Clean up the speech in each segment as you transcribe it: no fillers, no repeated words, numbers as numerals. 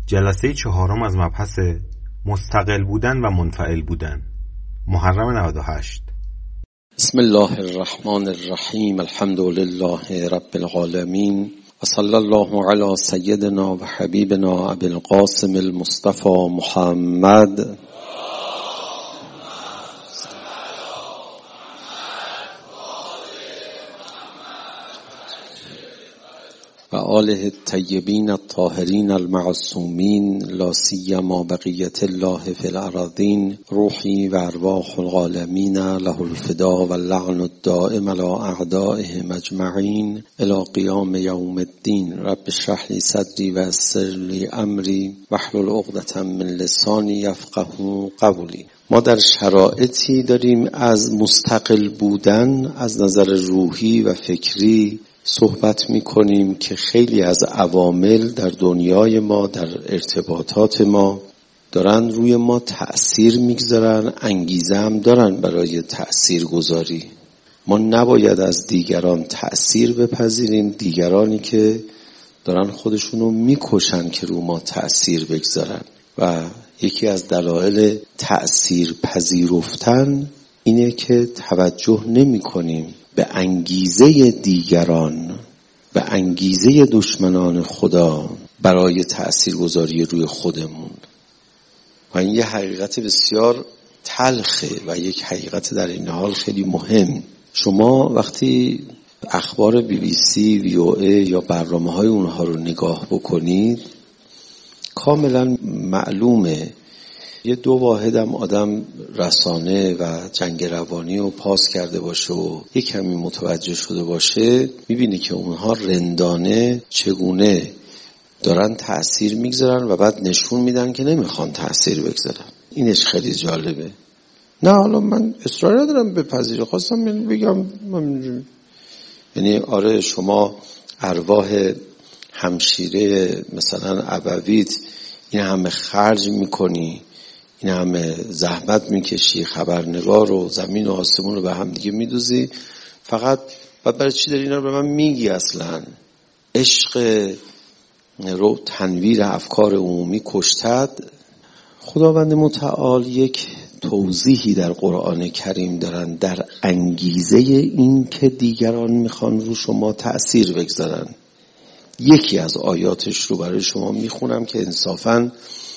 جلسه 4 از مبحث مستقل بودن و منفعل بودن، محرم 98. بسم الله الرحمن الرحیم. الحمد لله رب العالمین و صلی الله علی سیدنا و حبیبنا ابی القاسم المصطفى محمد و آله الطیبین الطاهرین المعصومین لا سیما بقیت الله فی الارضین. روحی و ارواح العالمین له الفدا و اللعن الدائم علی اعدائهم اجمعین الی قیام یوم الدین. رب اشرح لی صدری و یسر لی امری واحلل عقدة من لسانی یفقهوا قولی. ما در شرایطی داریم از مستقل بودن از نظر روحی و فکری صحبت می‌کنیم که خیلی از عوامل در دنیای ما، در ارتباطات ما دارن روی ما تأثیر میگذارن، انگیزه هم دارن برای تأثیر گذاری. ما نباید از دیگران تأثیر بپذیریم، دیگرانی که دارن خودشونو میکشن که رو ما تأثیر بگذارن. و یکی از دلایل تأثیر پذیرفتن اینه که توجه نمی کنیم به انگیزه دیگران، به انگیزه دشمنان خدا برای تأثیرگذاری روی خودمون. و این یه حقیقت بسیار تلخه و یک حقیقت در این حال خیلی مهم. شما وقتی اخبار BBC، VOA یا برنامه‌های اونها رو نگاه بکنید کاملا معلومه یه 2 واحد هم آدم رسانه و جنگ روانی رو پاس کرده باشه و یه کمی متوجه شده باشه، میبینی که اونها رندانه چگونه دارن تأثیر میگذارن و بعد نشون میدن که نمیخوان تأثیر بگذارن. اینش خیلی جالبه. نه حالا من اصرار ندارم بپذیرم، خواستم بگم یعنی آره شما ارواح همشیره مثلا ابویت این همه خرج میکنی، این همه زحمت میکشی، خبرنگار و زمین و آسمون رو به هم دیگه میدوزی، فقط برای چی داری اینا رو به من میگی؟ اصلا عشق رو تنویر افکار عمومی کشتد. خداوند متعال یک توضیحی در قرآن کریم دارن در انگیزه این که دیگران میخوان رو شما تأثیر بگذارن. یکی از آیاتش رو برای شما میخونم که انصافاً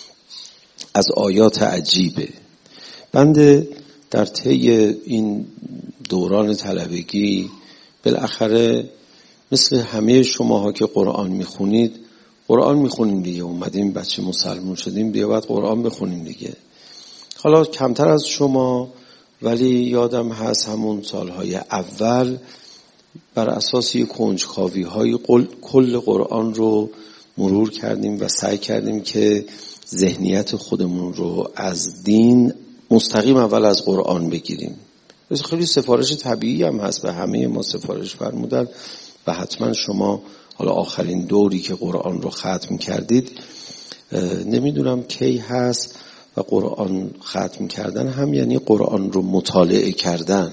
از آیات عجیبه. بنده در طی این دوران طلبگی بالاخره مثل همه شماها که قرآن میخونید، قرآن میخونیم دیگه، اومدیم بچه مسلمون شدیم دیگه باید قرآن بخونیم دیگه. حالا کمتر از شما، ولی یادم هست همون سالهای اول بر اساس یک کنجکاوی های کل قرآن رو مرور کردیم و سعی کردیم که ذهنیت خودمون رو از دین مستقیم اول از قرآن بگیریم. خیلی سفارش طبیعی هم هست، به همه ما سفارش فرمودن و حتما شما حالا آخرین دوری که قرآن رو ختم کردید نمیدونم کی هست و قرآن ختم کردن هم یعنی قرآن رو مطالعه کردن.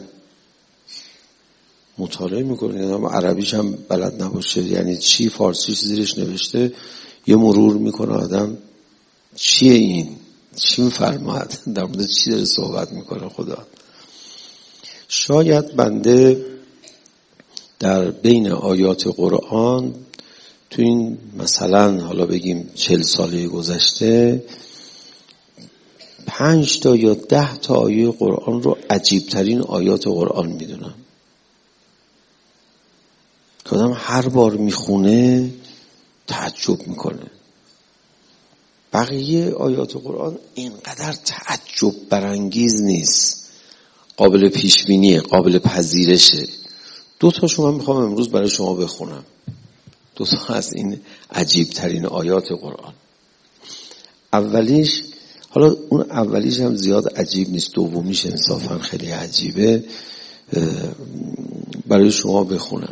مطالعه میکنه یعنی عربیش هم بلد نباشه یعنی چی، فارسیش زیرش نوشته یه مرور میکنه آدم چیه این؟ چی میفرماد؟ در مورد چی داره صحبت میکنه خدا؟ شاید بنده در بین آیات قرآن تو این مثلا حالا بگیم 40 ساله گذشته 5 تا یا 10 تا آیه قرآن رو عجیبترین آیات قرآن میدونم که آدم هر بار میخونه تعجب میکنه. بقیه آیات قرآن اینقدر تعجب برانگیز نیست، قابل پیشبینیه، قابل پذیرشه. 2 تاشو من میخوام امروز برای شما بخونم. 2 تا از این عجیب ترین آیات قرآن. اولیش، حالا اون اولیش هم زیاد عجیب نیست، دومیش انصافا خیلی عجیبه، برای شما بخونم.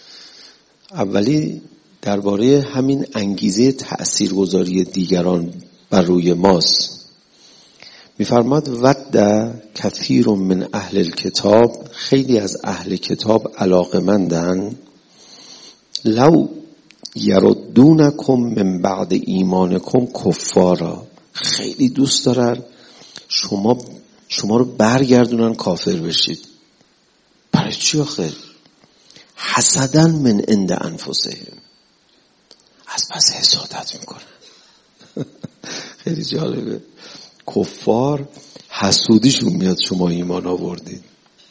اولی درباره همین انگیزه تأثیرگذاری دیگران بر روی ماست. میفرماد ود کثیر من اهل الکتاب، خیلی از اهل کتاب علاقمندن، لو یردونکم من بعد ایمانکم کفارا، خیلی دوست دارن شما رو برگردونن کافر بشید. برای چی آخه؟ حسداً من عند انفسهم، از پس حسادت میکنن. خیلی جالبه، کفار حسودیشون میاد شما ایمان آوردید.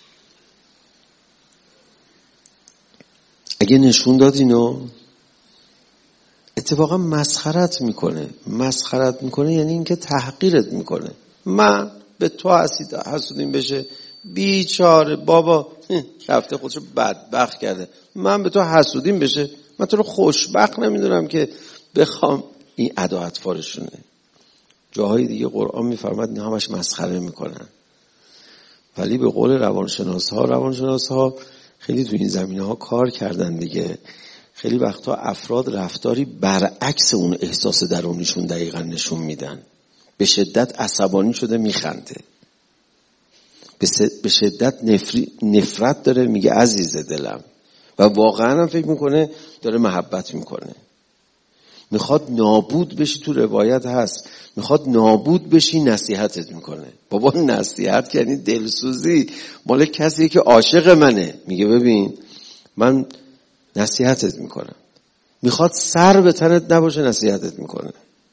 اگه نشون داد اینو، اتفاقا مسخرت میکنه یعنی اینکه تحقیرت میکنه. من به تو حسودیم بشه، بیچاره بابا رفته خودشو بدبخت کرده، من به تو حسودیم بشه، من تو رو خوشبخت نمیدونم که بخوام. این ادا اطفارشونه. جاهای دیگه قرآن میفرماد نه همش مسخره میکنن، ولی به قول روانشناس ها خیلی تو این زمینه ها کار کردن دیگه. خیلی وقتا افراد رفتاری برعکس اون احساس درونیشون دقیقا نشون میدن. به شدت عصبانی شده میخنده، به شدت نفرت داره میگه عزیز دلم، و واقعا هم فکر میکنه داره محبت میکنه. میخواد نابود بشی، تو روایت هست میخواد نابود بشی نصیحتت میکنه. بابا نصیحت یعنی دلسوزی مال کسی که عاشق منه، میگه ببین من نصیحتت میکنم. میخواد سر به تنت نباشه نصیحتت میکنه.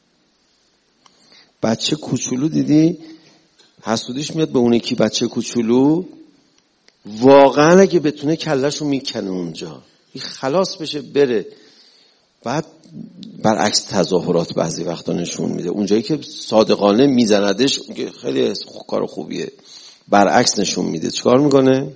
بچه کوچولو دیدی حسودیش میاد به اون یکی بچه کوچولو، واقعا اگه بتونه کلهشو میکنه اونجا خلاص بشه بره. بعد برعکس تظاهرات بعضی وقتا نشون میده، اونجایی که صادقانه میزندش خیلی کار خوبیه، برعکس نشون میده. چیکار میکنه؟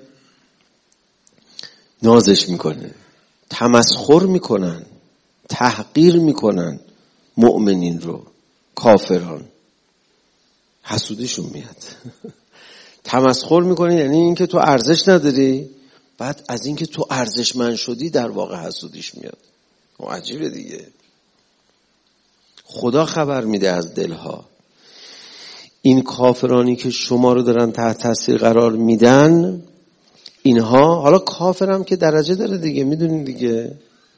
نازش میکنه، تمسخر میکنن، تحقیر میکنن مؤمنین رو، کافران. حسودیشون میاد. تمسخر میکنه یعنی اینکه تو ارزش نداری، بعد از اینکه تو ارزشمند شدی در واقع حسودیش میاد. عجیبه دیگه. خدا خبر میده از دلها. این کافرانی که شما رو دارن تحت تاثیر قرار میدن، اینها حالا کافرم که درجه داره دیگه، میدونین دیگه.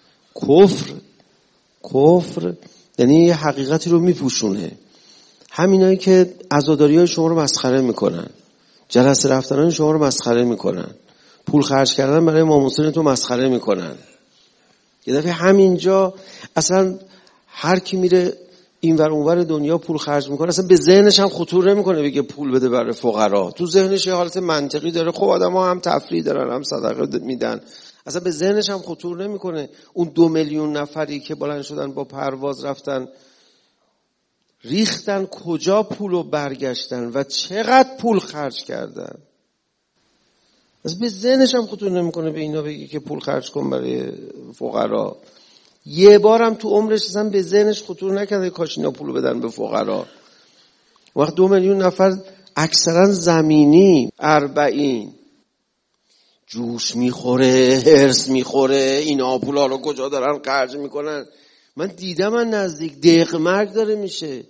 کفر یعنی یه حقیقتی رو میپوشونه. همینایی که عزاداری های شما رو مسخره میکنن، جلسه رفتنان شما رو مسخره میکنن، پول خرج کردن برای امام حسین تو مسخره میکنن. یه دفعه همینجا اصلا هر کی میره اینور اونور دنیا پول خرج میکنه، اصلا به ذهنش هم خطور نمیکنه بگه پول بده برای فقرا. تو ذهنش یه حالت منطقی داره، خب آدم‌ها هم تفریح دارن هم صدقه میدن، اصلا به ذهنش هم خطور نمیکنه اون 2 میلیون نفری که بلند شدن با پرواز رفتن ریختن کجا پولو برگشتن و چقدر پول خرج کردن. از به ذهنش هم خطور نمیکنه به اینا بگه که پول خرج کن برای فقرا. یه بارم تو عمرش اصلا به ذهنش خطور نکرده کاش اینا پولو بدن به فقرا. وقت 2 میلیون نفر اکثرا زمینی 40 جوش میخوره، هرس میخوره، اینا پولا رو کجا دارن خرج میکنن. من دیدم من نزدیک دق مرگ داره میشه.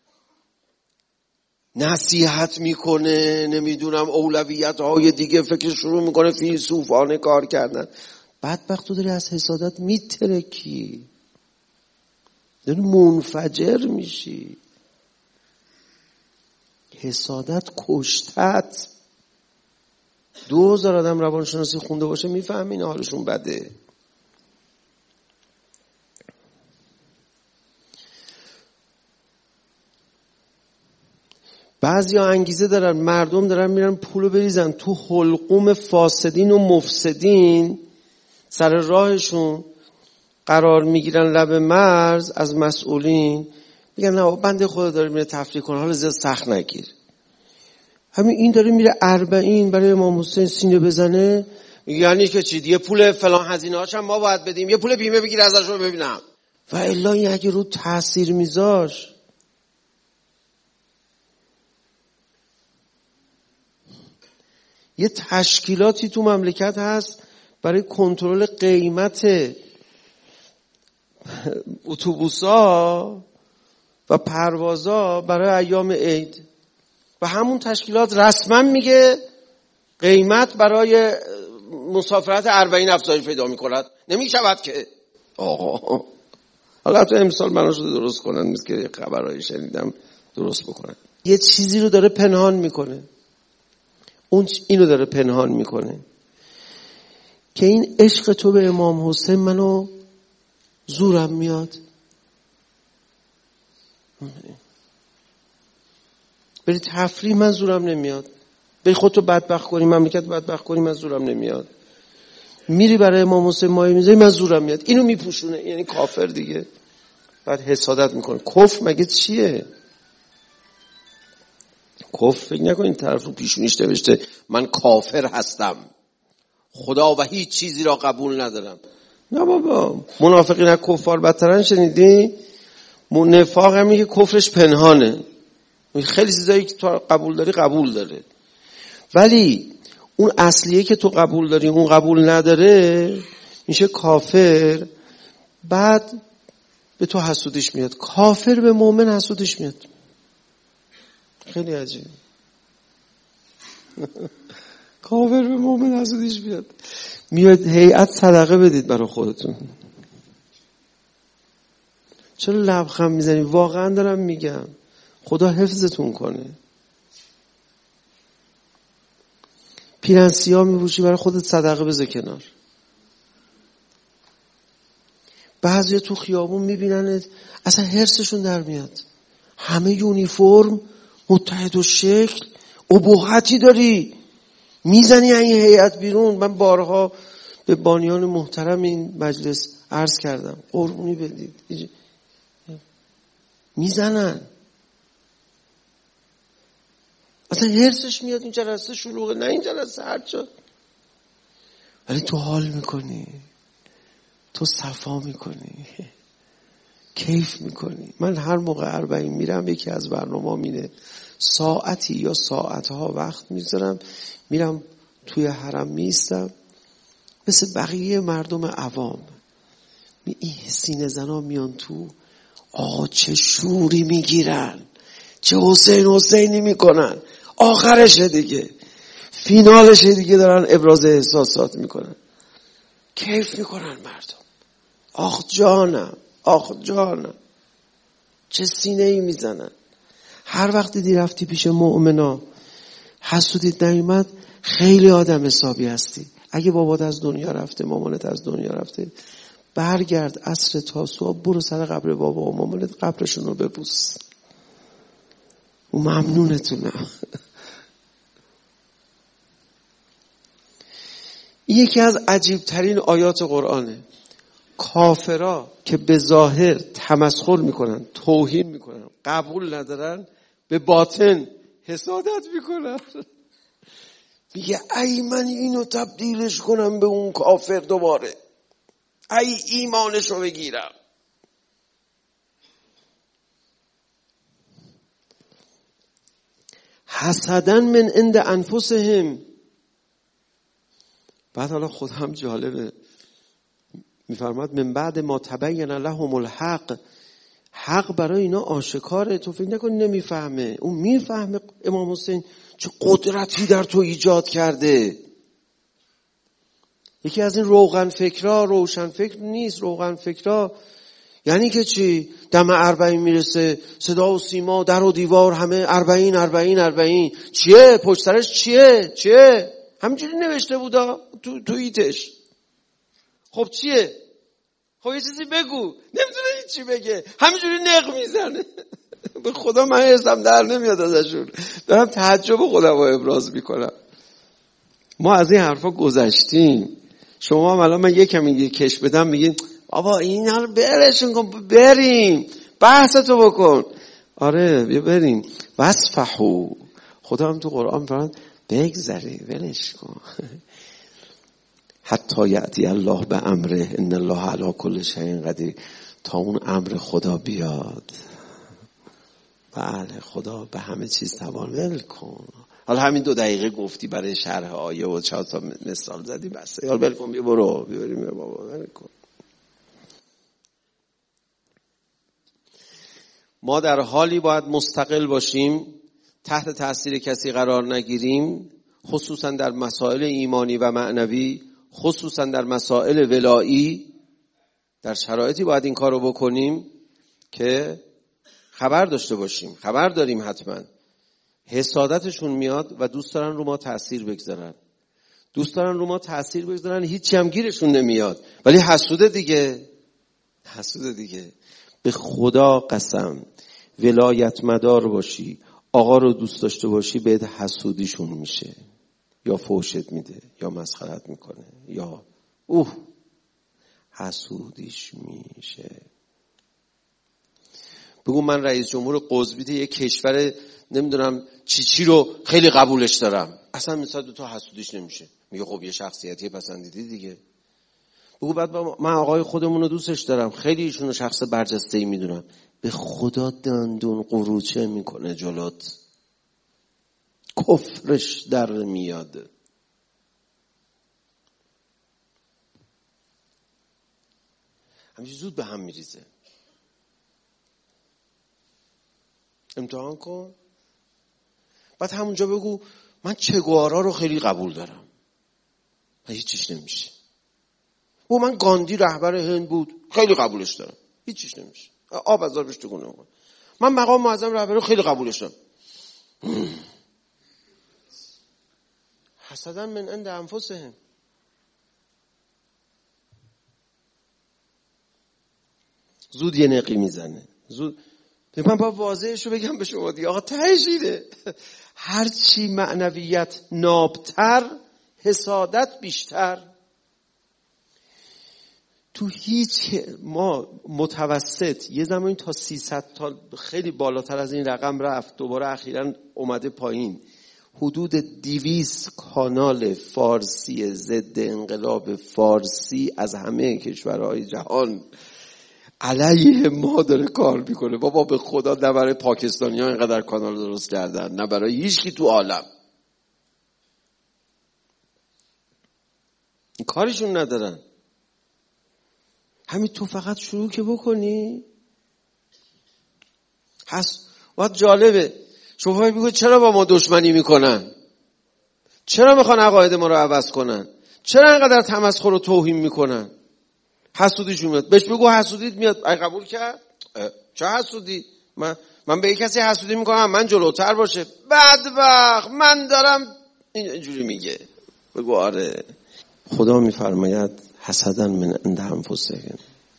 نصیحت میکنه، نمیدونم اولویت های دیگه فکر شروع میکنه فیلسوفانه کار کردن. بدبخت تو داری از حسادت میترکی، داری منفجر میشی. حسادت کشتت. 2000 آدم روانشناسی خونده باشه میفهمین حالشون بده. بعضیا انگیزه دارن، مردم دارن میرن پولو بریزن تو حلقوم فاسدین و مفسدین، سر راهشون قرار میگیرن لب مرز از مسئولین، میگن نه بنده خدا داره میره تفریح کنه، حالا زیاد سخت نگیر. همین این داره میره 40 برای امام حسین سینه بزنه، یعنی که چی دیگه پول فلان هزینه هاش هم ما باید بدیم، یه پول بیمه بگیر ازش رو ببینم. و الا این اگه رو تاثیر میذاش، یه تشکیلاتی تو مملکت هست برای کنترل قیمت اتوبوسا و پروازا برای ایام عید، و همون تشکیلات رسما میگه قیمت برای مسافرت 40 افزایش پیدا میکند. نمیشود که آقا حالا حتی امسال مناشو درست کنن، مثل که خبرایی شنیدم درست بکنن. یه چیزی رو داره پنهان میکنه، اینو داره پنهان میکنه که این عشق تو به امام حسین منو زورم میاد. بری تفریح من زورم نمیاد، بری خودتو بدبخت کنی، مملکت بدبخت کنی، من زورم نمیاد. میری برای امام حسین مایه میذاری، من زورم میاد. اینو میپوشونه، یعنی کافر دیگه. بعد حسادت میکنه. کفر مگه چیه؟ کفر فکر نکن این طرف رو پیشونیش نوشته من کافر هستم، خدا و هیچ چیزی را قبول ندارم. نه بابا، منافقین از کفار بدترن. شنیدی؟ نفاق همینه که کفرش پنهانه. خیلی چیزایی که تو قبول داری قبول داره، ولی اون اصلیه که تو قبول داری اون قبول نداره، میشه کافر. بعد به تو حسودیش میاد. کافر به مؤمن حسودیش میاد. خیلی عجیبه. کافر به مؤمن حسودیش میاد. میاد هیئت صدقه بدید برای خودتون. چرا لبخند میزنی؟ واقعا دارم میگم. خدا حفظتون کنه. پیرن سیاه میپوشی برای خودت صدقه بذار کنار. بعضی تو خیابون میبیننت اصلا هرسشون در میاد. همه یونیفرم، متحد و شکل، ابهتی داری، میزنی این هیئت بیرون. من بارها به بانیان محترم این مجلس عرض کردم قربونی بدید، میزنن. اصلا هرسش میاد این جلسه شلوغه، نه این جلسه هر جا. ولی تو حال میکنی، تو صفا میکنی، کیف میکنی. من هر موقع اربعین میرم یکی از برنامه مینه ساعتی یا ساعتها وقت میذارم، میرم توی حرم میستم مثل بقیه مردم عوام. این سینه زنا میان تو، آقا چه شوری میگیرن، چه حسینی میکنن. آخرشه دیگه، فینالشه دیگه، دارن ابراز احساسات میکنن، کیف میکنن مردم. آخ جانم چه سینه ای میزنن. هر وقت دیدی رفتی پیش مؤمنا حسودیت نیومد، خیلی آدم حسابی هستی. اگه بابات از دنیا رفته، مامانت از دنیا رفته، برگرد عصر تاسوعا برو سر قبر بابا و مامانت، قبرشون رو ببوس. و ممنونتونم. یکی از عجیبترین آیات قرآنه. کافرا که به ظاهر تمسخر میکنن، توهین میکنن، قبول ندارن، به باطن حسادت میکنن. میگه ای من اینو تبدیلش کنم به اون کافر دوباره، ای ایمانشو بگیرم. حسدن من عند انفسهم. بعد حالا خود هم جالبه، میفرماد من بعد ما تبین لهم الحق. حق برای اینا آشکاره، تو فکر نکن نمیفهمه، اون میفهمه. امام حسین چه قدرتی در تو ایجاد کرده. یکی از این روغن فکرها، روشن فکر نیست، روغن فکرها یعنی که چی؟ دم اربعین میرسه، صدا و سیما، در و دیوار همه اربعین. چیه؟ پشت سرش چیه؟ همینجوری نوشته بودا تو ایتش. خب چیه؟ خب یه چیزی بگو. نمیتونه هیچی بگه، همینجوری نق میزنه. به خدا من حسم در نمیاد ازشون. دارم تعجب خودم رو ابراز میکنم. ما از این حرفا گذشتیم. شما هم الان من یکم کش بدم میگین بابا این حال برشون کن، بریم بحثتو بکن. آره بیا بریم. وصفحو، خدا هم تو قرآن فرمود بگذری، ولش کن. حتی یأتی الله به امره ان الله علی کل شیء قدیر. تا اون امر خدا بیاد. بله خدا به همه چیز توان. ول کن. حالا همین 2 دقیقه گفتی برای شرح آیه و 4 تا مثال زدی بس. حالا ول کن، بیا برو، بریم بابا، ول کن. ما در حالی باید مستقل باشیم، تحت تاثیر کسی قرار نگیریم، خصوصا در مسائل ایمانی و معنوی، خصوصا در مسائل ولایی. در شرایطی باید این کارو بکنیم که خبر داشته باشیم. خبر داریم حتما حسادتشون میاد و دوست دارن رو ما تأثیر بگذارن. دوست دارن رو ما تأثیر بگذارن، هیچی هم گیرشون نمیاد، ولی حسوده دیگه. حسوده دیگه. به خدا قسم ولایت مدار باشی، آقا رو دوست داشته باشی، بهت حسودیشون میشه، یا فحشت میده یا مسخرت میکنه یا حسودیش میشه. بگو من رئیس جمهور قطبی یک کشور نمیدونم چی رو خیلی قبولش دارم، اصلا مثلا تو حسودیش نمیشه. میگه خب یه شخصیتی پسندیدی دیگه. بگو بعد من آقای خودمون رو دوستش دارم، خیلی ایشون رو شخص برجسته‌ای میدونم، به خدا دندون قروچه میکنه جلوت، کفرش در میاد. همینجور زود به هم میریزه. امتحان کن، بعد همونجا بگو من چگوارا رو خیلی قبول دارم، هیچیش نمیشه. و من گاندی رهبر هند بود، خیلی قبولش دارم، هیچیش نمیشه. آب از آبش تکون نمیکنه. من مقام معظم رهبری خیلی قبولش دارم. حسدا من عند انفسهم. زود یه نقی میزنه. زود من با واضحش رو بگم به شما دیگه. آقا تهشیده. هرچی معنویت نابتر، حسادت بیشتر. تو هیچ ما متوسط یه زمانی تا 300 تا خیلی بالاتر از این رقم رفت، دوباره اخیراً اومده پایین. حدود 200 کانال فارسی ضد انقلاب فارسی از همه کشورهای جهان علیه ما داره کار میکنه. بابا به خدا نه برای پاکستانی ها اینقدر کانال درست کردن، نه برای هیچکی تو عالم. این کارشون ندارن. همین تو فقط شروع که بکنی هست. وقت جالبه شما بگو چرا با ما دشمنی میکنن، چرا میخوان عقاید ما رو عوض کنن، چرا اینقدر تمسخر و توهین میکنن. حسودیشون میاد، بهش بگو حسودیت میاد. ای قبول کرد؟ چه حسودی؟ من به یک کسی حسودی میکنم من جلوتر باشه. بدبخت من دارم اینجوری میگه. بگو آره. خدا میفرماید حسدا من عند انفسهم.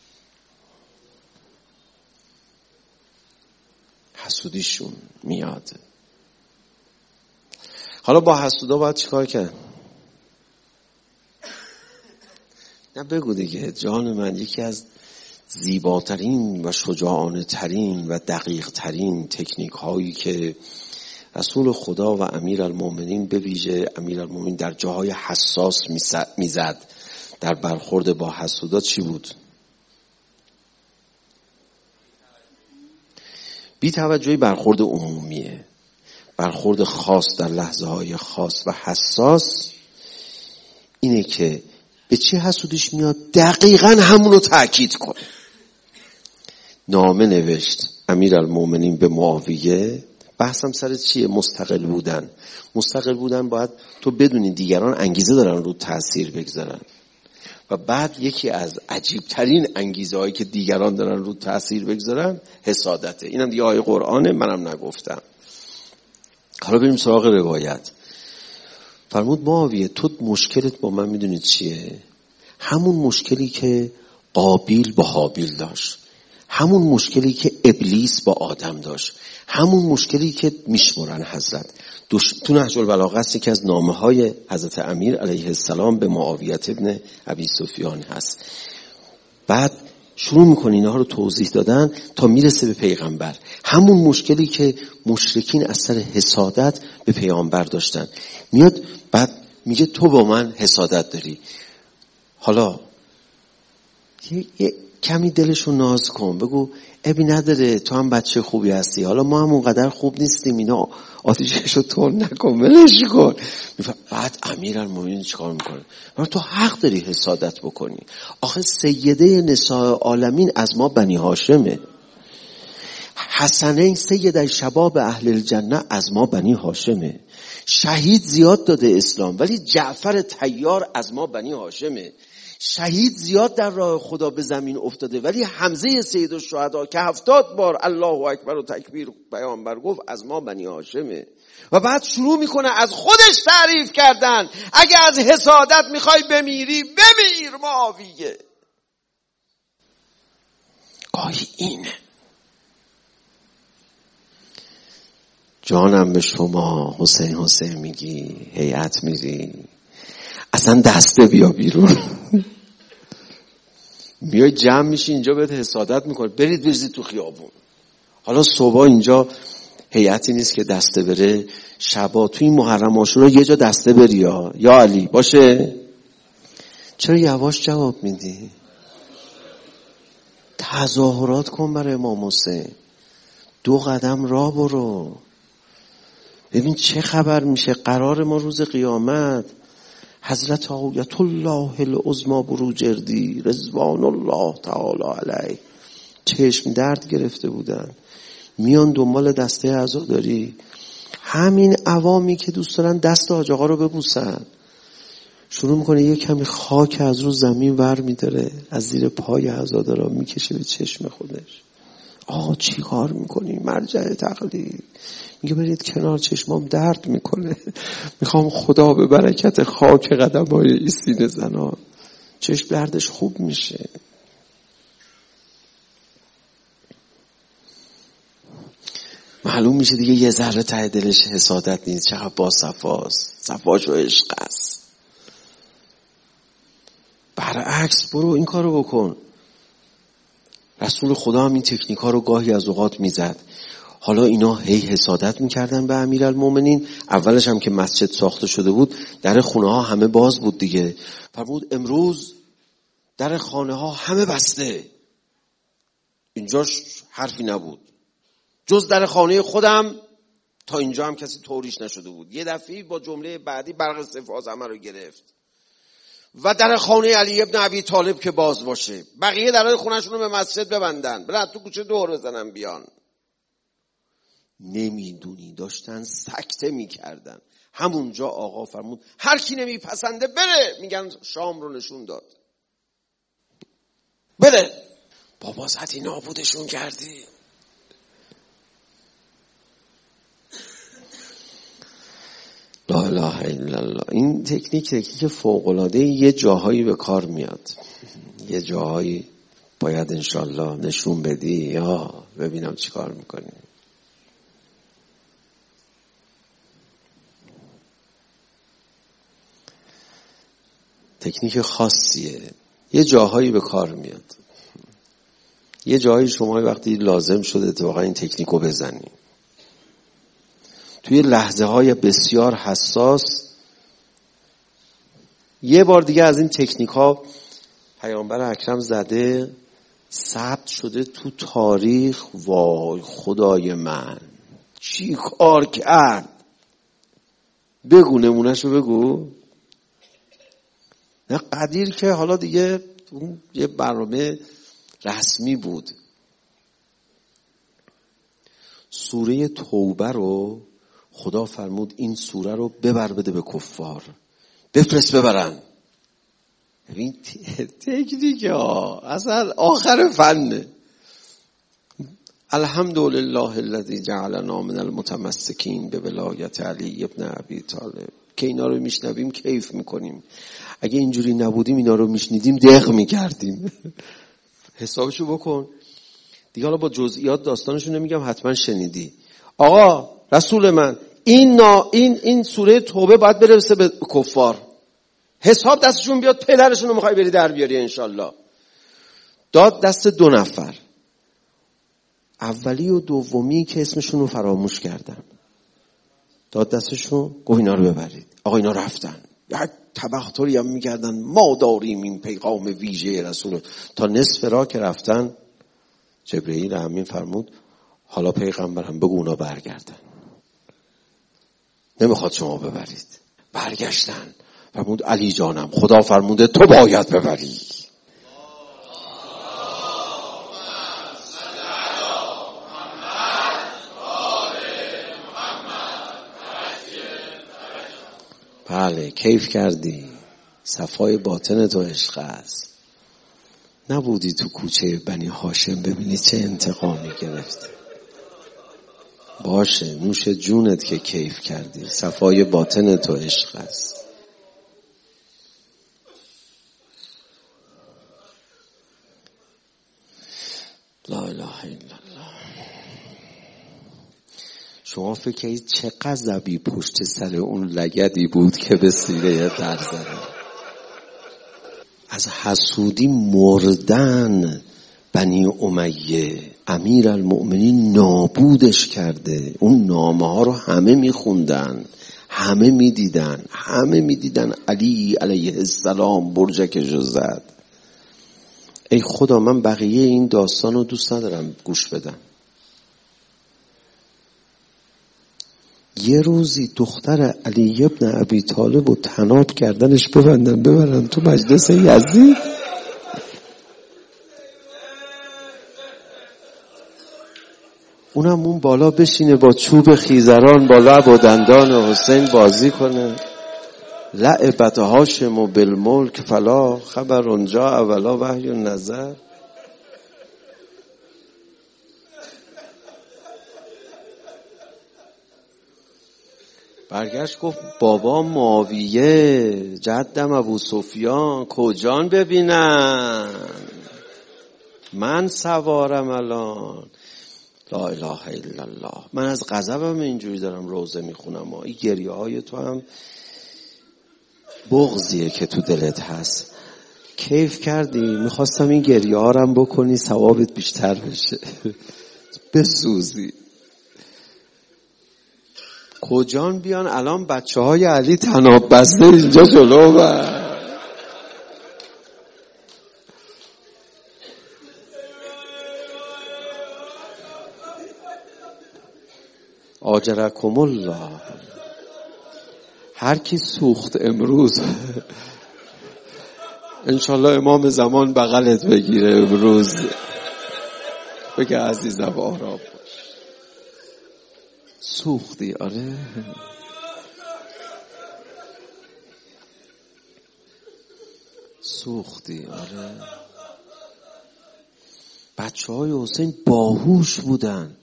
حسودیشون میاد. حالا با حسودا باید چیکار کرد؟ نه بگو دیگه جان من، یکی از زیباترین و شجاعانه ترین و دقیق ترین تکنیک هایی که رسول خدا و امیرالمومنین به ویژه امیرالمومنین در جاهای حساس میزد در برخورد با حسودا چی بود؟ بی توجهی برخورد عمومیه، برخورد خاص در لحظه های خاص و حساس اینه که به چه حسودیش میاد دقیقاً همونو تأکید کنه. نامه نوشت امیرالمومنین به معاویه. بحثم سر چیه؟ مستقل بودن. مستقل بودن باید تو بدونی دیگران انگیزه دارن رو تأثیر بگذارن. و بعد یکی از عجیبترین انگیزه هایی که دیگران دارن رو تأثیر بگذارن حسادته. اینم دیگه آیه قرآنه، منم نگفتم. حالا بریم سراغ روایت. فرمود معاویه تو مشکلت با من میدونید چیه؟ همون مشکلی که قابیل با حابیل داشت، همون مشکلی که ابلیس با آدم داشت، همون مشکلی که میشمرن حضرت. تو نهج البلاغه است، یکی از نامه های حضرت امیر علیه السلام به معاویه ابن ابی سفیان هست. بعد شروع میکنه اینها رو توضیح دادن تا میرسه به پیغمبر. همون مشکلی که مشرکین از سر حسادت به پیامبر داشتن میاد. بعد میگه تو با من حسادت داری. حالا یه کمی دلشو ناز کن، بگو ابی نداره، تو هم بچه خوبی هستی، حالا ما هم اونقدر خوب نیستیم، اینا آتیششو تون نکن، ولش کن. بعد امیرالمومنین چیکار میکنه؟ تو حق داری حسادت بکنی. آخه سیده نساء عالمین از ما بنی هاشمه. حسنین سید شباب اهل الجنه از ما بنی هاشمه. شهید زیاد داده اسلام، ولی جعفر طیار از ما بنی هاشمه. شهید زیاد در راه خدا به زمین افتاده، ولی حمزه سیدالشهدا که 70 بار الله اکبر و تکبیر پیامبر گفت از ما بنی هاشمه و بعد شروع میکنه از خودش تعریف کردن. اگه از حسادت میخوای بمیری بمیر معاویه. گاهی اینه. جانم به شما حسین میگی، هیئت میری، اصلا دسته بیا بیرون. میای جمع میشی اینجا بهت حسادت میکنه، برید بریزید تو خیابون. حالا صبح اینجا هیئتی نیست که دسته بره، شبا تو این محرم عاشورا یه جا دسته بری یا علی باشه. چرا یواش جواب میدی؟ تظاهرات کن برای امام حسین، 2 قدم راه برو، ببین چه خبر میشه. قرار ما روز قیامت حضرت آیت الله العظمی بروجردی رضوان الله تعالی علیه چشم درد گرفته بودن، میان دنبال دسته عزاداری. همین عوامی که دوست دارن دست حاج آقا رو ببوسن، شروع میکنه یه کمی خاک از رو زمین ور میداره، از زیر پای عزادارا میکشه به چشم خودش. آقا چی کار میکنی؟ مرجع تقلید. میگه برید کنار، چشمام درد میکنه، میخوام خدا به برکت خاک قدم‌های این سینه زنان چشم دردش خوب میشه. معلوم میشه دیگه یه ذره ته دلش حسادت نیست، چقدر با صفاست، صفاش و عشق است. برعکس برو این کارو بکن. رسول خدا هم این تکنیکا رو گاهی از اوقات میزد. حالا اینا هی حسادت میکردن به امیرالمومنین. اولش هم که مسجد ساخته شده بود در خونه ها همه باز بود دیگه. فرمود امروز در خانه ها همه بسته. اینجاش حرفی نبود جز در خانه خودم، تا اینجا هم کسی طوریش نشده بود. یه دفعه با جمله بعدی برق سفاز همه رو گرفت. و در خانه علی ابن ابی طالب که باز باشه، بقیه درهای خونه‌شون رو به مسجد ببندن، برن تو کوچه دور بزنن بیان. نمیدونی داشتن سکته میکردن. همونجا آقا فرمود هر کی نمیپسنده بره. میگن شام رو نشون داد، بره. بابا زدی نابودشون کردی. لا اله الا الله. این تکنیک فوق‌العاده یه جاهایی به کار میاد، یه جاهایی باید انشالله نشون بدی یا ببینم چی کار میکنی. تکنیک خاصیه، یه جاهایی به کار میاد. یه جاهایی شما وقتی لازم شده اتفاقا این تکنیکو بزنی، توی لحظه های بسیار حساس. یه بار دیگه از این تکنیک ها پیامبر اکرم زده، ثبت شده تو تاریخ. وای خدای من چی کار کرد؟ بگو نمونهشو بگو. نه قدیر که حالا دیگه اون یه برنامه رسمی بود. سوره توبه رو خدا فرمود این سوره رو ببر بده به کفار، بفرست ببرن. ببین تکنیک ها اصلا آخر فنه. الحمدلله الذی جعلنا من المتمسکین به ولایت علی ابن ابی طالب. که اینا رو میشنویم کیف میکنیم، اگه اینجوری نبودیم اینا رو میشنیدیم دق میکردیم. حسابشو بکن دیگه. حالا با جزئیات داستانشو نمیگم، حتما شنیدی. آقا رسول من این سوره توبه باید برسه به کفار، حساب دستشون بیاد، پدرشون رو میخوای بری در بیاری انشالله. داد دست 2 نفر، اولی و دومی که اسمشون رو فراموش کردن، داد دستشون گفت اینا رو ببرید. آقا اینا رفتن، یک تبختری هم میکردن ما داریم این پیغام ویژه رسول. تا نصف راه که رفتن جبرئیل امین فرمود حالا پیغمبرم بگو اونا برگردن، نمیخواد شما ببرید. برگشتن. فرمود علی جانم خدا فرموده تو باید ببری. بله کیف کردی. صفای باطن تو عشق است. نبودی تو کوچه بنی هاشم ببینی چه انتقامی گرفتی. باشه نوش جونت که کیف کردی، صفای باطن تو عشق است. لا اله الا الله. شما فکر کنید چه غضبی پشت سر اون لگدی بود که به سینه در زده. از حسودی مردن بنی امیه. امیر المؤمنین نابودش کرده. اون نامه ها رو همه میخوندن، همه میدیدن علی علیه السلام برجکش رو زد. ای خدا من بقیه این داستان رو دوست ندارم گوش بدم. یه روزی دختر علی ابن ابی طالب و طناب کردنش ببرن تو مجلس یزید. اونم اون بالا بشینه با چوب خیزران با لب و دندان حسین بازی کنه. لعبت هاشم بالملک فلا خبر اونجا اولا وحی نظر. برگشت گفت بابا معاویه جدم ابو سفیان کجان ببینن، من سوارم الان. لا اله الا الله. من از غضبم اینجوری دارم روزه میخونم. این گریه های تو هم بغضیه که تو دلت هست. کیف کردی، میخواستم این گریه ها رم بکنی ثوابت بیشتر بشه. بسوزی. کجان بیان الان بچه های علی طناب بسته اینجا جلو بر. آجرکم الله. هر کی سوخت امروز انشالله امام زمان بغلت بگیره امروز بگه عزیزم آرام باش. سوختی؟ آره سوختی. آره بچه های حسین باهوش بودن.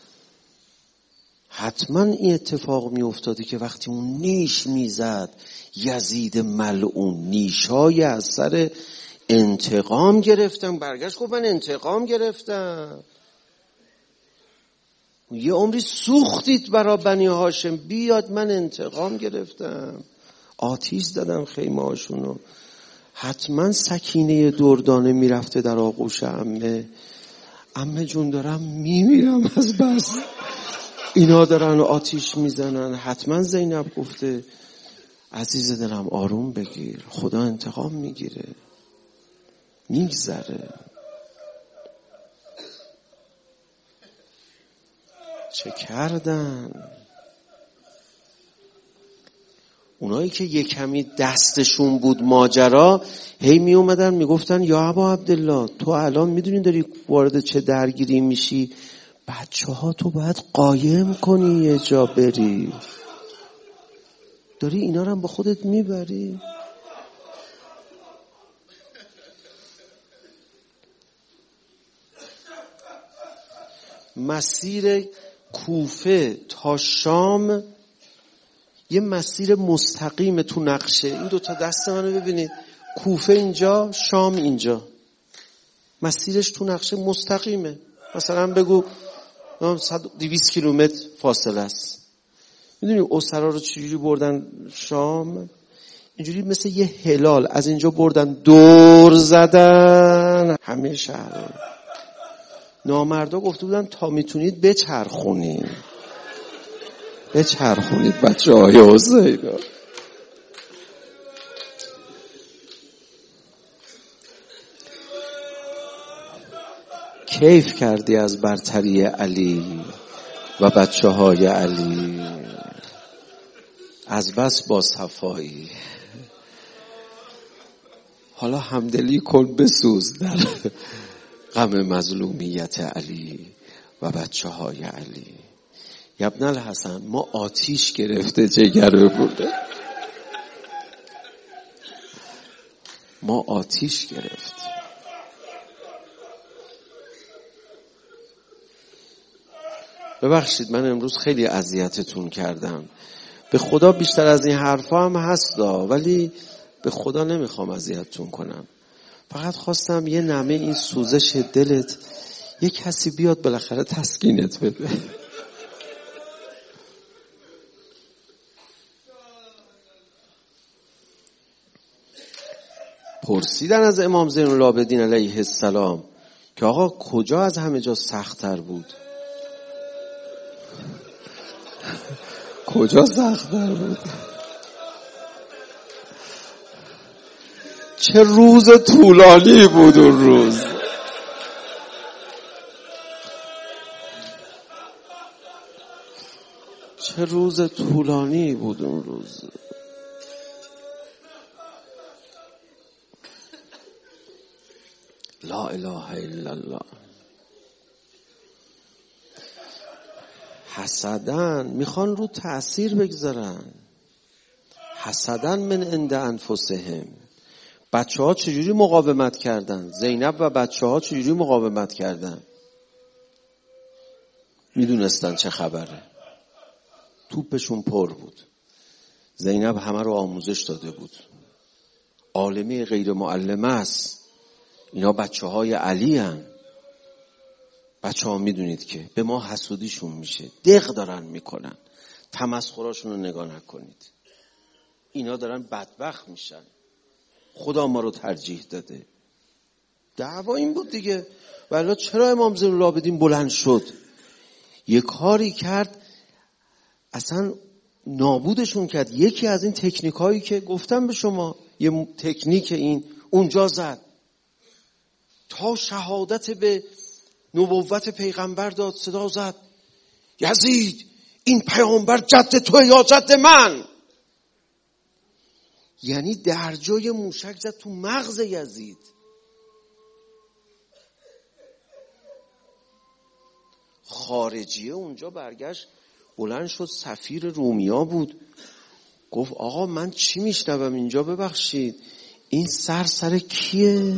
حتما این اتفاق می افتاده که وقتی اون نیش میزد یزید ملعون، نیشای از سر انتقام گرفتم. برگشت گفت من انتقام گرفتم. یه عمری سوختید برا بنی هاشم، بیاد من انتقام گرفتم. آتیش زدم خیمه هاشونو. حتما سکینه دردانه میرفته در آغوش عمه جون دارم میمیرم از بس اینا دارن آتیش میزنن. حتما زینب گفته عزیز دلم آروم بگیر، خدا انتقام میگیره، میگذره. چه کردن اونایی که یک کمی دستشون بود ماجرا، هی می اومدن میگفتن یا ابا عبدالله تو الان میدونی داری وارد چه درگیری میشی، بچه ها تو باید قایم کنی، یه جا بری، داری اینا رو هم با خودت میبری. مسیر کوفه تا شام یه مسیر مستقیم تو نقشه. این دوتا دست منو ببینید، کوفه اینجا، شام اینجا، مسیرش تو نقشه مستقیمه. مثلا بگو 200 کیلومتر فاصله است. میدونی اسرا رو چجوری بردن شام؟ اینجوری مثل یه هلال از اینجا بردن دور زدن همه شهر. نامردا گفته بودن تا میتونید بچرخونید بچه های حسین. کیف کردی از برتری علی و بچه های علی، از بس با صفایی. حالا همدلی کن، بسوز در غم مظلومیت علی و بچه های علی. ابن الحسن ما آتیش گرفته جگر بوده. ما آتیش گرفت. ببخشید من امروز خیلی اذیتتون کردم. به خدا بیشتر از این حرفا هم هستا، ولی به خدا نمیخوام اذیتتون کنم. فقط خواستم یه نمه این سوزش دلت یه کسی بیاد بالاخره تسکینت بده. پرسیدن از امام زین العابدین علیه السلام که آقا کجا از همه جا سخت‌تر بود؟ کجا سخت‌تر بود؟ چه روز طولانی بود اون روز. چه روز طولانی بود اون روز. لا اله الا الله. حسدن میخوان رو تأثیر بگذارن. حسدن من عند انفسهم. بچه ها چجوری مقاومت کردن؟ زینب و بچه ها چجوری مقاومت کردن؟ میدونستن چه خبره. توپشون پر بود. زینب همه رو آموزش داده بود. عالمه غیر معلمه است. اینا بچه های علی هن. بچه ها میدونید که به ما حسودیشون میشه. دق دارن میکنن. تمسخراشون رو نگاه نکنید. اینا دارن بدبخت میشن. خدا ما رو ترجیح داده. دعوا این بود دیگه. ولی چرا امام زین العابدین بلند شد؟ یه کاری کرد اصلا نابودشون کرد. یکی از این تکنیکایی که گفتم به شما، یه تکنیک این اونجا زد تا شهادت به نبوت پیغمبر داد، صدا زد یزید این پیامبر جد تو یا جد من. یعنی در جای موشک زد تو مغز یزید. خارجیه اونجا برگشت بلند شد، سفیر رومیا بود، گفت آقا من چی میشنوم اینجا؟ ببخشید این سر کیه؟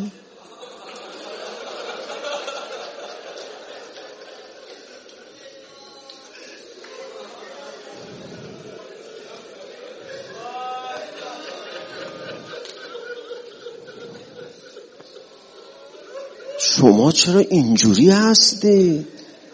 شما چرا اینجوری هستی؟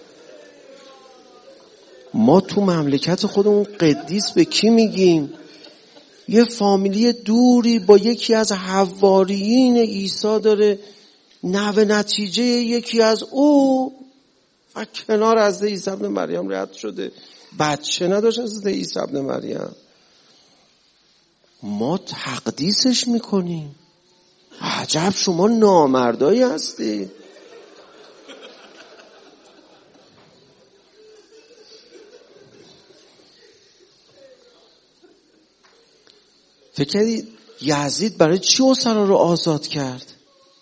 ما تو مملکت خودمون قدیس به کی میگیم؟ یه فامیلی دوری با یکی از حواریین عیسی داره، نوه نتیجه یکی از او و کنار از عیسی ابن مریم رد شده، بچه نداشت از عیسی ابن مریم. ما تقدیسش میکنیم. عجب شما نامردایی هستی. فکر کردی یزید برای چی اسرا رو آزاد کرد؟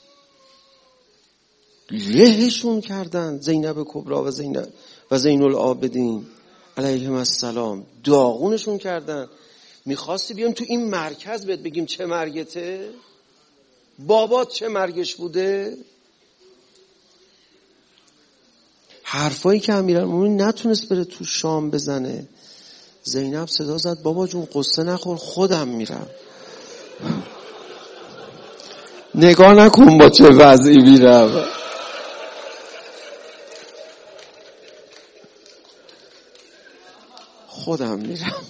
لهشون کردن زینب کبرا و زین العابدین علیهم السلام، داغونشون کردن. میخواستی بیام تو این مرکز بهت بگیم چه مرگته؟ بابات چه مرگش بوده؟ حرفایی که امیرالمومنین نتونست بره تو شام بزنه. زینب صدا زد بابا جون قصه نخور، خودم میرم. نگاه نکن با چه وضعی میرم. خودم میرم.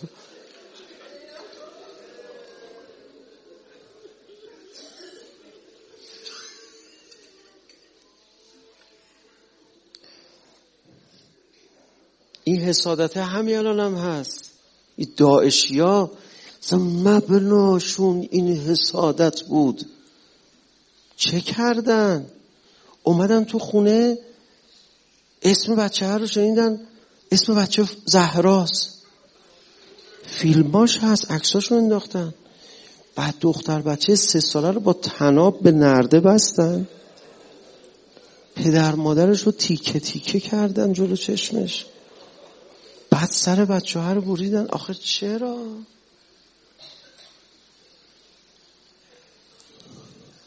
این حسادت همین الان هم هست. این داعشیا اصلا مبناشون این حسادت بود. چه کردن؟ اومدن تو خونه، اسم بچه ها رو شنیدن، اسم بچه زهراست، فیلماش هست، عکساشو انداختن. بعد دختر بچه 3 ساله رو با طناب به نرده بستن، پدر مادرش رو تیکه تیکه کردن جلو چشمش. بعد سر بچه ها رو بریدن. آخه چرا؟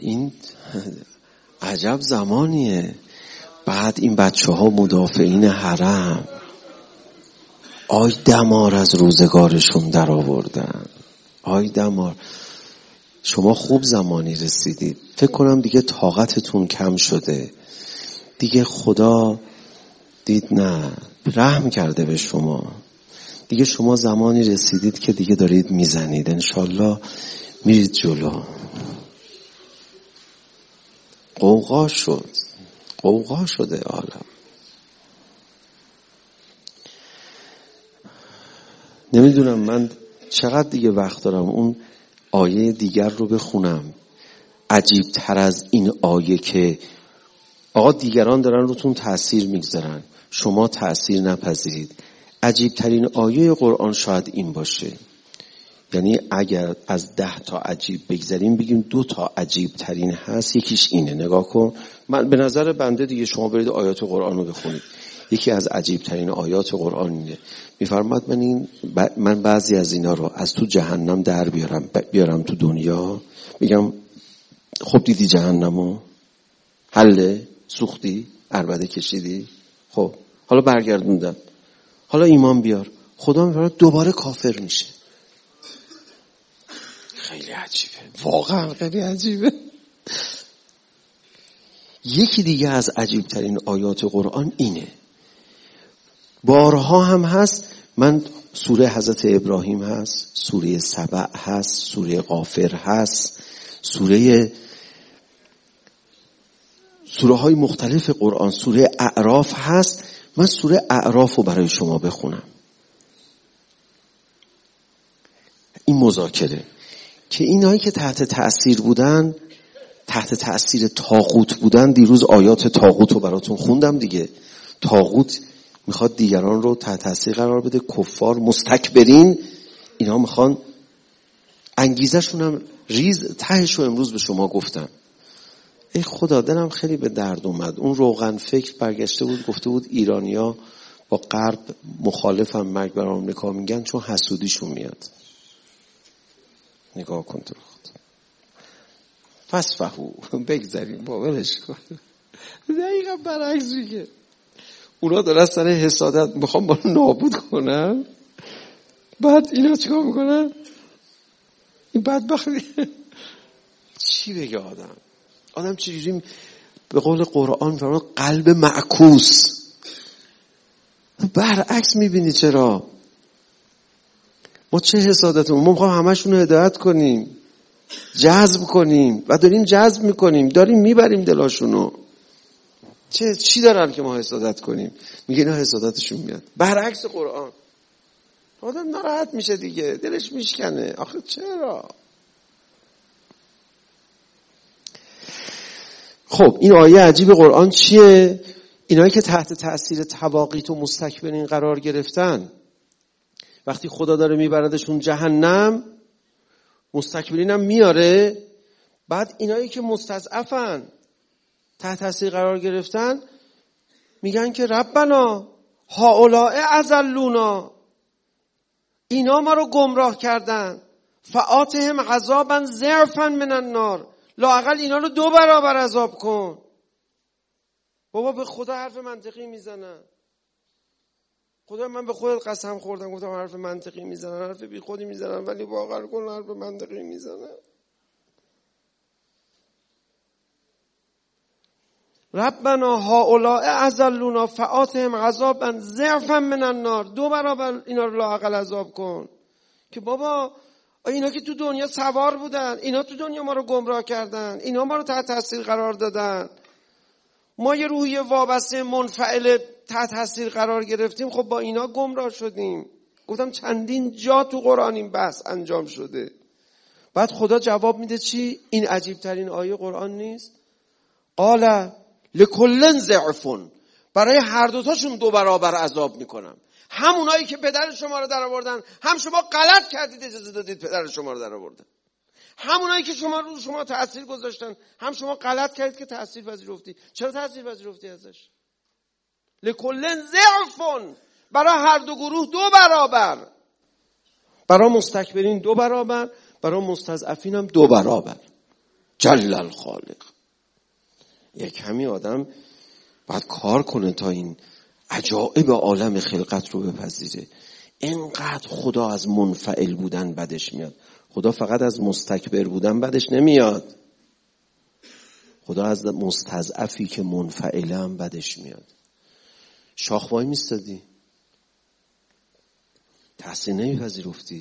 این عجب زمانیه. بعد این بچه ها مدافعین حرم آی دمار از روزگارشون در آوردن. آی دمار. شما خوب زمانی رسیدید، فکر کنم دیگه طاقتتون کم شده دیگه. خدا دید نه، رحم کرده به شما دیگه. شما زمانی رسیدید که دیگه دارید میزنید، انشالله میرید جلو. قوقا شده عالم. نمیدونم من چقدر دیگه وقت دارم اون آیه دیگر رو بخونم. عجیب تر از این آیه که آقا دیگران دارن روتون تأثیر میگذارن، شما تأثیر نپذیرید. عجیب ترین آیه قرآن شاید این باشه. یعنی اگر از 10 تا عجیب بگذاریم بگیم 2 تا عجیب ترین هست، یکیش اینه. نگاه کن، من به نظر بنده دیگه شما برید آیات قرآن رو بخونید. یکی از عجیب ترین آیات قرآن اینه، میفرماد من بعضی از اینا رو از تو جهنم در بیارم تو دنیا، میگم خب دیدی جهنمو، حله، سوختی، عربده کشیدی، خب حالا برگردوندم، حالا ایمان بیار. خدا میفرماد دوباره کافر میشه. خیلی عجیبه، واقعا خیلی عجیبه. یکی دیگه از عجیب ترین آیات قرآن اینه، بارها هم هست. من سوره حضرت ابراهیم هست، سوره سبع هست، سوره غافر هست، سوره های مختلف قرآن، سوره اعراف هست. من سوره اعراف رو برای شما بخونم. این مذاکره که اینایی که تحت تأثیر بودن، تحت تأثیر طاغوت بودن، دیروز آیات طاغوت رو براتون خوندم دیگه. طاغوت میخواد دیگران رو تحت تأثیر قرار بده، کفار مستکبرین اینا میخوان انگیزشون هم ریز تهش رو امروز به شما گفتم. ای خدا دلم خیلی به درد اومد. اون روغن فکر برگشته بود گفته بود ایرانیا با غرب مخالفن، مرگ بر آمریکا میگن چون حسودیشون میاد. نگاه کن تو خود فسفهو بگذاریم باورش کن. دقیقا برعکس میگه. اونا دارن سر حسادت میخوام با نابود کنن، بعد اینا چیکار میکنن؟ این بدبختی. چی بگه آدم چجوری به قول قرآن فرمان قلب معکوس برعکس میبینی. چرا؟ ما چه حسادتمون؟ ما میخوام همشون رو هدایت کنیم، جذب کنیم و داریم جذب میکنیم، داریم میبریم دلاشونو. چی دارن که ما حسادت کنیم؟ میگه اینا حسادتشون میاد. برعکس قرآن. آدم ناراحت میشه دیگه، دلش میشکنه. آخه چرا؟ خب این آیه عجیب قرآن چیه؟ اینایی که تحت تأثیر تواقیت و مستکبرین قرار گرفتن، وقتی خدا داره میبردشون جهنم، مستکبرین هم میاره. بعد اینایی که مستضعفن، تحت تأثیر قرار گرفتن، میگن که ربنا هؤلاء اضلونا، اینا ما رو گمراه کردن، فآتهم عذابا ضعفا من النار، لااقل اینا رو 2 برابر عذاب کن. بابا به خدا حرف منطقی میزنن. خدا من به خودت قسم خوردم گفتم حرف منطقی میزنن، حرف بی خودی میزنن، ولی واقعا کل حرف منطقی میزنن. ربنا هؤلاء اضلونا فآتهم عذابا ضعفا من النار، 2 برابر اینا رو لااقل عذاب کن. که بابا اینا که تو دنیا سوار بودن، اینا تو دنیا ما رو گمراه کردن، اینا ما رو تحت تاثیر قرار دادن، ما یه روحیه وابسته منفعل تحت تاثیر قرار گرفتیم، خب با اینا گمراه شدیم. گفتم چندین جا تو قرآن این بحث انجام شده. بعد خدا جواب میده چی؟ این عجیب ترین آیه قرآن نیست؟ قال لکل ضعف، برای هر دوتاشون 2 برابر عذاب میکنم. همونایی که پدر شما رو در آوردن، هم شما غلط کردید اجازه دادید پدر شما رو در آوردن. همونایی که شما تأثیر گذاشتن، هم شما غلط کردید که تأثیر پذیرفتی. چرا تأثیر پذیرفتی ازش؟ لکل ضعف، برای هر 2 گروه 2 برابر. برای مستکبرین 2 برابر، برای مستضعفین هم 2 برابر. جل الخالق. یک کمی آدم باید کار کنه تا این عجایب عالم خلقت رو بپذیره. اینقدر خدا از منفعل بودن بدش میاد. خدا فقط از مستکبر بودن بدش نمیاد. خدا از مستضعفی که منفعله هم بدش میاد. شاخ وای میستادی، تحسین نمیپذیرفتی.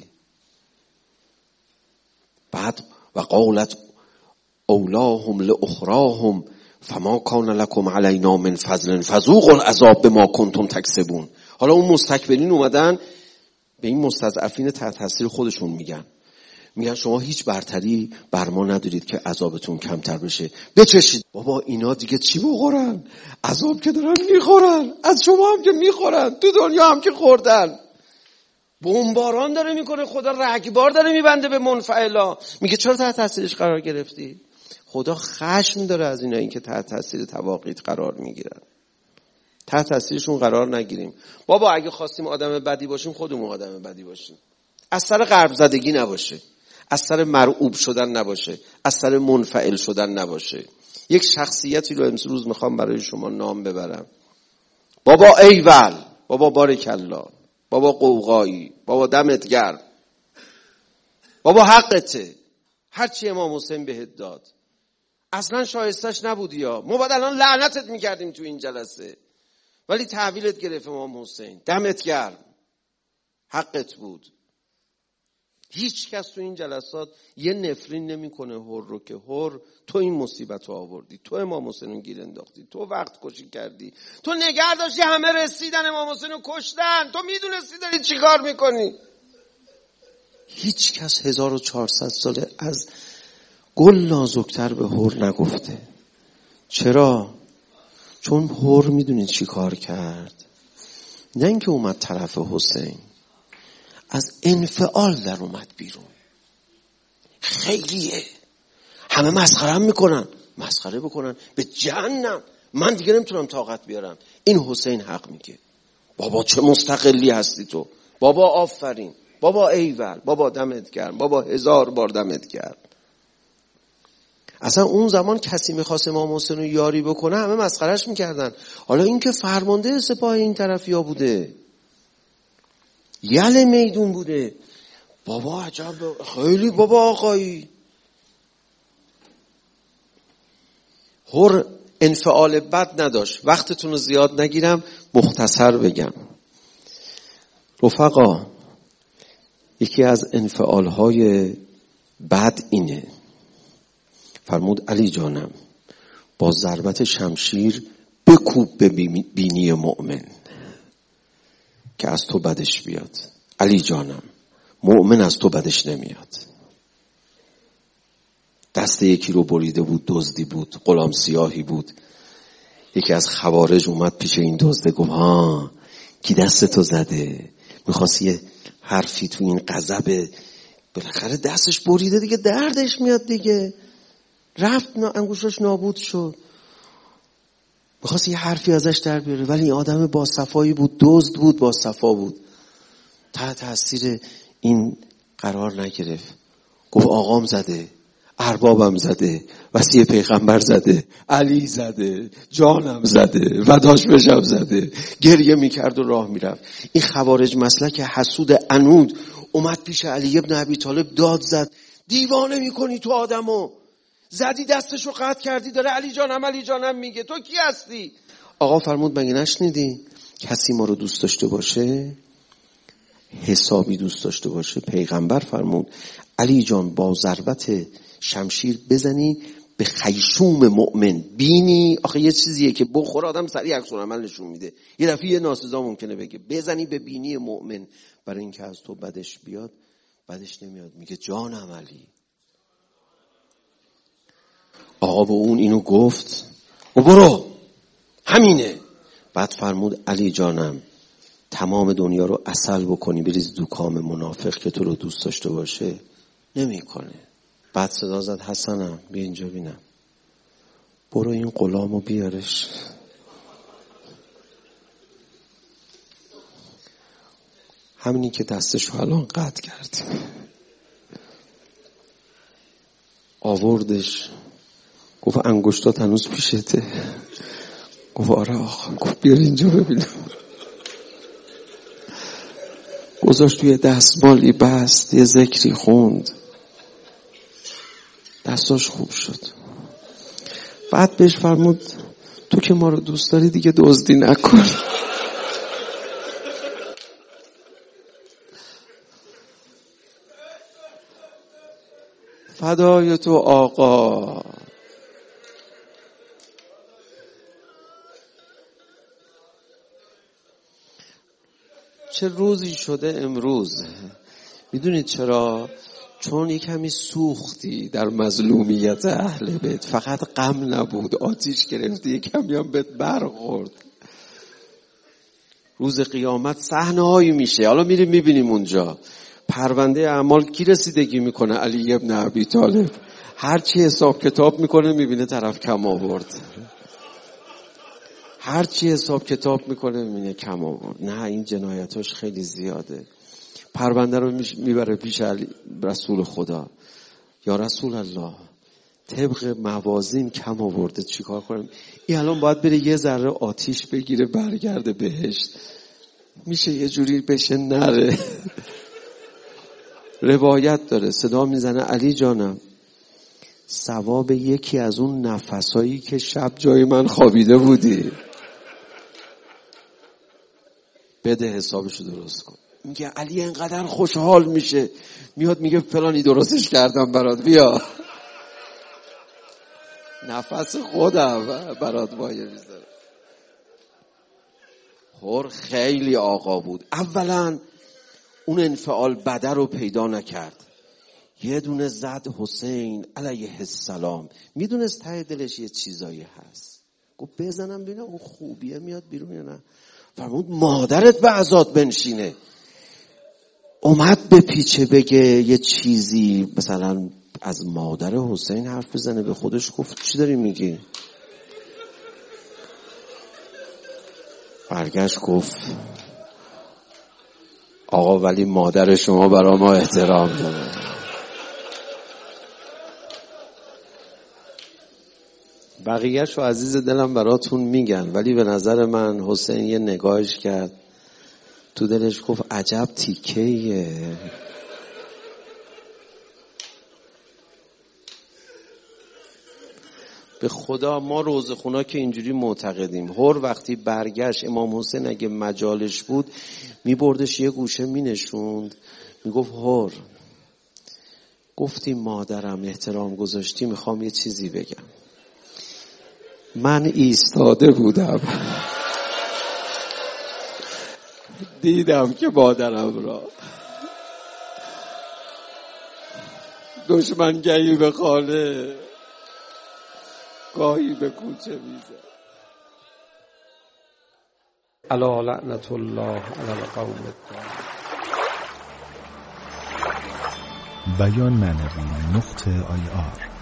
بعد و قالت اولاهم لاخراهم فما کان لکم علینا من فضل فذوقوا العذاب بما کنتم تکسبون. حالا اون مستکبرین اومدن به این مستضعفین تحت تاثیر خودشون میگن شما هیچ برتری بر ما ندارید که عذابتون کمتر بشه، بچشید. بابا اینا دیگه چی بخورن؟ عذاب که دارن میخورن، از شما هم که میخورن، تو دنیا هم که خوردن. بمباران داره میکنه خدا، رگبار داره میبنده به منفعلا. میگه چرا تحت تاثیرش قرار گرفتی؟ خدا خشم داره از اینایی که تحت تاثیر تواقیت قرار میگیرن. تحت تاثیرشون قرار نگیریم. بابا اگه خواستیم آدم بدی باشیم خودمون آدم بدی باشیم. از سر قلب زدگی نباشه، از سر مرعوب شدن نباشه، از سر منفعل شدن نباشه. یک شخصیتی رو امروز میخوام برای شما نام ببرم. بابا ایول، بابا بارکالله، بابا قوقایی، بابا دمت گرم، بابا حقته، هرچی امام حسین بهت داد اصلا شایستش نبودی یا ما بعد الان لعنتت میکردیم تو این جلسه، ولی تحویلت گرفت امام حسین، دمت گرم، حقت بود. هیچ کس تو این جلسات یه نفرین نمیکنه هر رو که هر تو این مصیبت رو آوردی، تو امام حسین رو گیر انداختی، تو وقت کشی کردی، تو نگه داشتی همه رسیدن امام حسین رو کشتن، تو میدونستی داری چی کار میکنی. هیچ کس 1400 ساله از گل نازکتر به هر نگفته. چرا؟ چون هر میدونی چی کار کرد؟ نه اینکه اومد طرف حسین، از انفعال در اومد بیرون. خیلیه، همه مسخره میکنن، مسخره بکنن به جهنم، من دیگه نمیتونم طاقت بیارم. این حسین حق میگه. بابا چه مستقلی هستی تو، بابا آفرین، بابا ایول، بابا دمت گرم، بابا 1000 بار دمت گرم. اصلا اون زمان کسی میخواست امام حسین رو یاری بکنه همه مسخرهش میکردن. حالا این که فرمانده سپاه این طرفیا بوده، یل میدون بوده، بابا عجب، خیلی بابا آقایی. هر انفعال بد نداشت. وقتتون رو زیاد نگیرم، مختصر بگم. رفقا، یکی از انفعالهای بد اینه، فرمود علی جانم با ضربت شمشیر بکوب به بینی مؤمن که از تو بدش بیاد. علی جانم مؤمن از تو بدش نمیاد. دست یکی رو بریده بود، دزدی بود، غلام سیاهی بود. یکی از خوارج اومد پیش این دزده گفت ها کی دستتو زده؟ میخواست یه حرفی تو این غضب، بالاخره دستش بریده دیگه، دردش میاد دیگه، رفت انگوشش نابود شد، میخواست یه حرفی ازش در بیاره، ولی این آدم با صفایی بود، دزد بود، با صفا بود، تحت تاثیر این قرار نگرفت. گفت آقام زده، اربابم زده، وصی پیغمبر زده، علی زده، جانم زده، فداش بشم زده. گریه میکرد و راه میرفت. این خوارج مسلک حسود عنود اومد پیش علی ابن ابی طالب داد زد، دیوانه میکنی تو آدمو، زدی دستشو قطع کردی، داره علی جانم علی جانم میگه، تو کی هستی؟ آقا فرمود مگه نشنیدی کسی ما رو دوست داشته باشه حسابی دوست داشته باشه؟ پیغمبر فرمود علی جان با ضربت شمشیر بزنی به خیشوم مؤمن، بینی. آخه یه چیزیه که بخور آدم سریع عکس العمل نشون میده، یه دفعه یه ناسزا ممکنه بگه، بزنی به بینی مؤمن برای اینکه از تو بدش بیاد. بدش نمیاد، میگه جانم علی. آقا به اون اینو گفت و برو همینه. بعد فرمود علی جانم تمام دنیا رو عسل بکنی بریز دو کام منافق که تو رو دوست داشته باشه، نمیکنه. بعد صدا زد حسنم بیا اینجا بینم، برو این غلامو بیارش. همینی که دستشو الان قطع کرد، آوردش گفت انگشتات هنوز پیشته؟ گفت آره آقا. گفت بیار اینجا ببینم. گذاشت توی دستمالی بست، یه ذکری خوند، دستاش خوب شد. بعد بهش فرمود تو که ما رو دوست داری دیگه دزدی نکن. فدای تو آقا. چه روزی شده امروز. میدونید چرا؟ چون یک کمی سوختی در مظلومیت اهل بیت. فقط غم نبود، آتیش گرفتی، یک کمی هم بهت برخورد. روز قیامت صحنه هایی میشه. حالا میریم میبینیم اونجا پرونده اعمال کی رسیدگی میکنه؟ علی ابن ابی طالب. هرچی حساب کتاب میکنه میبینه طرف کم آورد. هرچی حساب کتاب میکنه میبینه کم آورد. نه این جنایتاش خیلی زیاده. پرونده رو میبره پیش رسول خدا. یا رسول الله طبق موازین کم آورده، چیکار کنم؟ این الان باید بره یه ذره آتیش بگیره برگرده بهشت. میشه یه جوری بشه نره. روایت داره صدا میزنه علی جانم ثواب یکی از اون نفسایی که شب جای من خوابیده بودی بده، حسابشو درست کن. میگه علی اینقدر خوشحال میشه، میاد میگه فلانی درستش کردم برات، بیا نفس خودم برات وایه میذاره. حر خیلی آقا بود. اولا اون انفعال بده رو پیدا نکرد. یه دونه زد حسین علیه السلام. میدونست ته دلش یه چیزایی هست. گفت بزنم ببینم اون خوبیه میاد بیرون یا نه. فرمود مادرت به عزات بنشینه. اومد به پیچه بگه یه چیزی، مثلا از مادر حسین حرف بزنه. به خودش گفت چی داری میگی؟ برگشت گفت آقا ولی مادر شما برای ما احترام داره. بقیه‌شو عزیز دلم براتون میگن، ولی به نظر من حسین یه نگاهش کرد تو دلش گفت عجب تیکه‌ایه. به خدا ما روزخونا که اینجوری معتقدیم. هر وقتی برگشت امام حسین اگه مجالش بود میبردش یه گوشه مینشوند، میگفت هر گفتی مادرم احترام گذاشتی، میخوام یه چیزی بگم. من ایستاده بودم دیدم که مادرم را دشمن گاهی به خانه گاهی به کوچه میزد. الا لعنت الله علی القوم الظالمین. بیان معنوی .ir